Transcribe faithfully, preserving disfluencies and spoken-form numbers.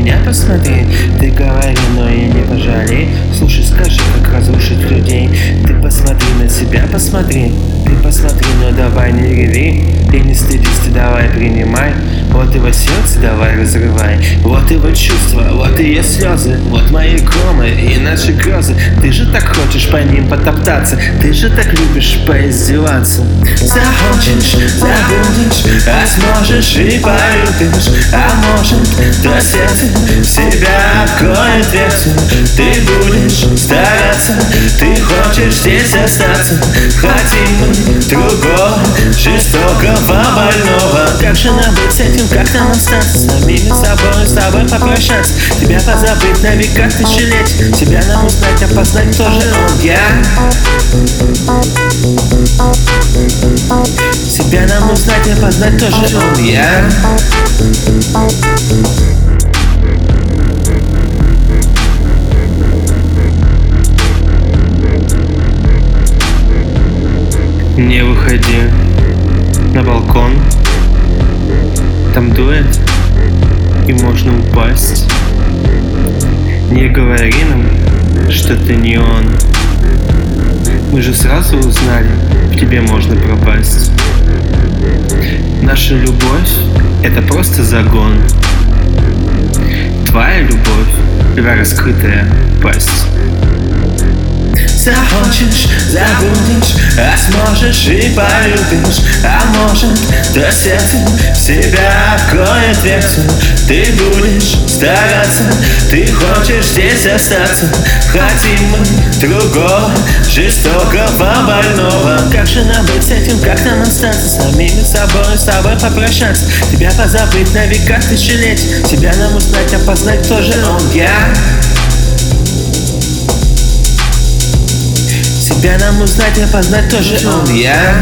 меня посмотри. Ты говори, но и не пожалей. Слушай, скажи, как разрушить людей. Ты посмотри на себя, посмотри. Ты посмотри, но давай не реви. Ты не стыдись, ты давай принимай. Вот его сердце давай разрывай. Вот его чувства, вот ее слезы. Вот мои громы и наши грозы. Ты же так хочешь по ним потоптаться. Ты же так любишь поиздеваться. Захочешь, забудешь, а сможешь и полюбишь. А может, то сердце себя откроет дверцу. Ты будешь стараться, ты хочешь здесь остаться. Хотим мы другого, жестокого, больного. Как же нам быть с этим, как нам остаться? С самими собой, с тобой попрощаться. Тебя позабыть на века тысячелетий. Тебя нам узнать, опознать, кто же он, я. Себя нам узнать, опознать, кто же он, я. Не выходи на балкон, там дует и можно упасть. Не говори нам, что ты не он. Мы же сразу узнали, в тебе можно пропасть. Наша любовь — это просто загон. Твоя любовь — это раскрытая пасть. Захочешь, забудешь, а сможешь и полюбишь. А может, то сердце себя откроет дверцу. Ты будешь стараться, ты хочешь здесь остаться. Хотим мы другого, жестокого, больного. Как же нам быть с этим, как нам остаться? С самими собой, с тобой попрощаться. Тебя позабыть на века тысячелетий. Тебя нам узнать, опознать, кто же он, я. Тебя нам узнать, опознать, кто же он, я.